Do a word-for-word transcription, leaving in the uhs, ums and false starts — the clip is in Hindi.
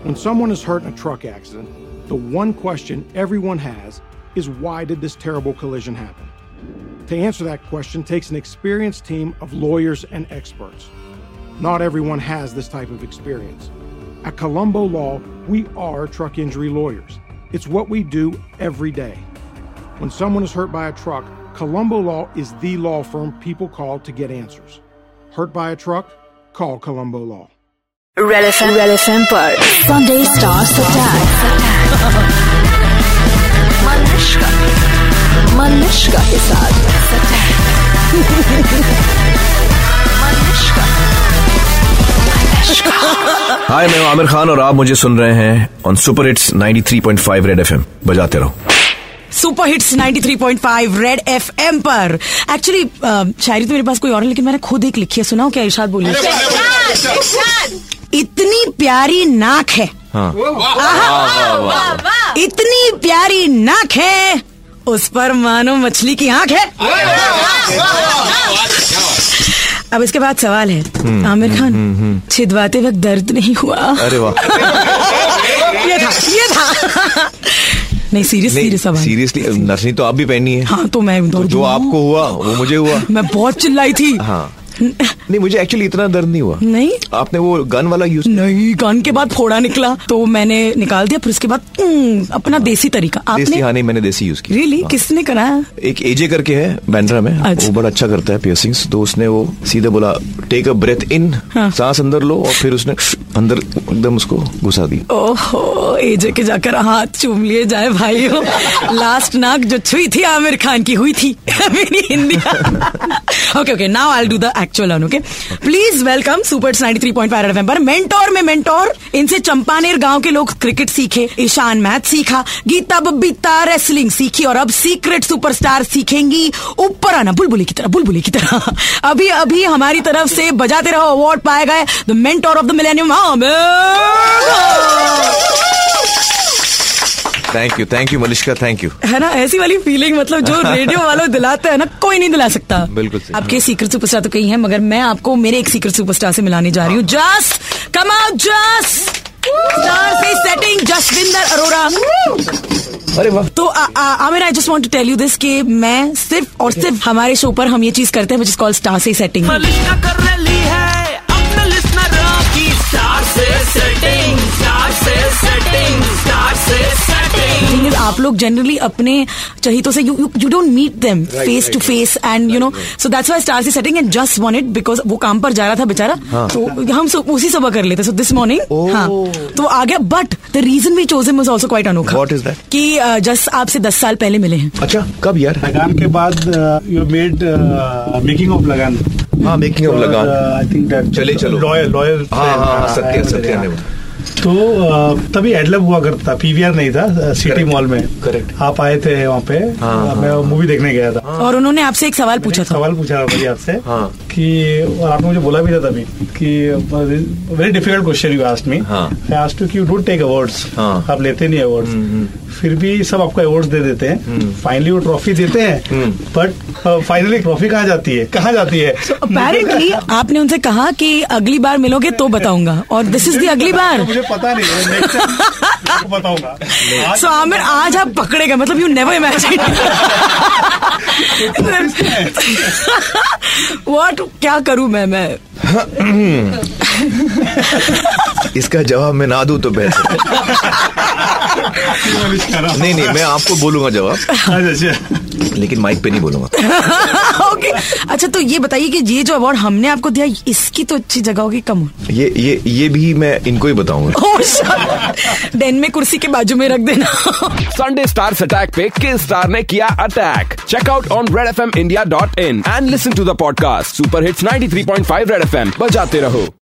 When someone is hurt in a truck accident, the one question everyone has is why did this terrible collision happen? To answer that question takes an experienced team of lawyers and experts. Not everyone has this type of experience. At Colombo Law, we are truck injury lawyers. It's what we do every day. When someone is hurt by a truck, Colombo Law is the law firm people call to get answers. Hurt by a truck? Call Colombo Law. Red F M, Red F M पर Sunday Stars Attack. Manushka Manushka के साथ मनुष्का हाय, मैं आमिर खान और आप मुझे सुन रहे हैं on super hits ninety three point five Red FM. बजाते रहो. Super hits ninety three point five Red FM पर. एक्चुअली शायरी तो मेरे पास कोई और है, लेकिन मैंने खुद एक लिखी है. सुनाओ क्या? इरशाद बोलिए. इतनी प्यारी नाक है. हाँ. इतनी प्यारी नाक है, उस पर मानो मछली की आंख है. अब इसके बाद सवाल है, आमिर खान, छिदवाते वक्त दर्द नहीं हुआ? अरे वाह. ये था ये था नहीं, सीरियस सीरियस सवाल. सीरियसली नर्सरी तो आप भी पहनी है. हाँ, तो मैं तो जो आपको हुआ वो मुझे हुआ. मैं बहुत चिल्लाई थी. हाँ. नहीं, मुझे एक्चुअली इतना दर्द नहीं हुआ. नहीं, आपने वो गन वाला यूज? नहीं, गन के बाद फोड़ा निकला तो मैंने निकाल दिया. फिर उसके बाद अपना देसी तरीका. आपने? हाँ, नहीं, मैंने देसी यूज किया. रियली? किसने कराया? एक एजे करके है बैंड्रा में. अच्छा. वो बड़ा अच्छा करता है पियर्सिंग्स. तो उसने वो सीधे बोला टेक अ ब्रेथ इन, सांस अंदर लो, और फिर उसने अंदर एकदम उसको घुसा दी. ओहो, एजे के जाकर हाथ चूम लिए जाए भाइयों. लास्ट नाक जो छुई थी आमिर खान की हुई थी. मेरी Hindi. Okay okay, now I will do the actual one. Okay, please welcome super ninety three point five FM पर मेंटोर में मेंटोर. इनसे चंपानेर गांव के लोग क्रिकेट सीखे, ईशान मैथ सीखा, गीता बबीता रेसलिंग सीखी, और अब सीक्रेट सुपरस्टार सीखेंगी ऊपर आना बुलबुली की तरह. बुलबुली की तरह अभी अभी हमारी तरफ से बजाते रहो अवार्ड पाए गए the mentor of the millennium. Thank you thank you Malishka, thank you. है ना ऐसी वाली फीलिंग, मतलब जो रेडियो वालों दिलाते हैं ना, कोई नहीं दिला सकता. बिल्कुल. आपके सीक्रेट सुपरस्टार तो कई हैं, मगर मैं आपको मेरे एक सीक्रेट सुपरस्टार से मिलाने जा रही हूँ. Just come out, just star से सेटिंग जसविंदर अरोरा. अरे वाह. तो Aamir, I just want to tell you this कि मैं सिर्फ और सिर्फ हमारे शो पर हम ये चीज करते हैं व्हिच इज कॉल्ड स्टार से सेटिंग. मलिश्का कर रही है अपने लिसनरों की स्टार से सेटिंग, स्टार से सेटिंग, स्टार से सेटिंग. आप लोग जनरली अपने चहीतों से you you don't meet them face to face, and you know, so that's why star से setting and just want it, because वो काम पर जा रहा था बेचारा. हाँ. तो हम उसी सुबह कर लेते. सो दिस मॉर्निंग हाँ तो आ गया. But the reason we chose him was also quite अनोखा. What is that? कि जस्ट आपसे दस साल पहले मिले हैं. अच्छा, कब यार? लगान के बाद यू मेड मेकिंग ऑफ लगान. हाँ, मेकिंग ऑफ लगान. आई थिंक दैट चले चलो लॉयर लॉयर हाँ हाँ सत्य सत्य ने. तो तभी एडलब हुआ करता था, पीवीआर नहीं था, सिटी मॉल में. करेक्ट. आप आए थे वहाँ पे. हाँ, मैं मूवी देखने गया था. और उन्होंने आपसे एक सवाल पूछा था. सवाल पूछा था मुझे आपसे. हाँ. कि और आपने मुझे बोला भी था तभी कि very difficult question you asked me. I asked you कि यू डोंट टेक अवार्ड्स. आप लेते नहीं अवार्ड्स, फिर भी सब आपको अवार्ड्स दे देते हैं. फाइनली वो ट्रॉफी देते हैं, बट फाइनली ट्रॉफी कहाँ जाती है? कहाँ जाती है? अपेरेंटली आपने उनसे कहा कि अगली बार मिलोगे तो बताऊंगा, और दिस इज द अगली बार. मुझे पता नहीं, नेक्स्ट टाइम बताऊंगा. सो आमिर, आज आप पकड़े गए, मतलब यू नेवर इमेजिन. व्हाट, क्या करूं मैं मैं इसका जवाब मैं ना दूं तो बेहतर. नहीं नहीं, मैं आपको बोलूंगा जवाब, लेकिन माइक पे नहीं बोलूंगा. ओके. अच्छा, तो ये बताइए कि ये जो अवार्ड हमने आपको दिया, इसकी तो अच्छी जगह होगी कम. ये ये ये भी मैं इनको ही बताऊंगा. डेन में कुर्सी के बाजू में रख देना. संडे स्टार्स अटैक पे किस स्टार ने किया attack? Check out on Red F M India dot in and listen to the podcast super hits ninety three point five Red FM. बजाते रहो.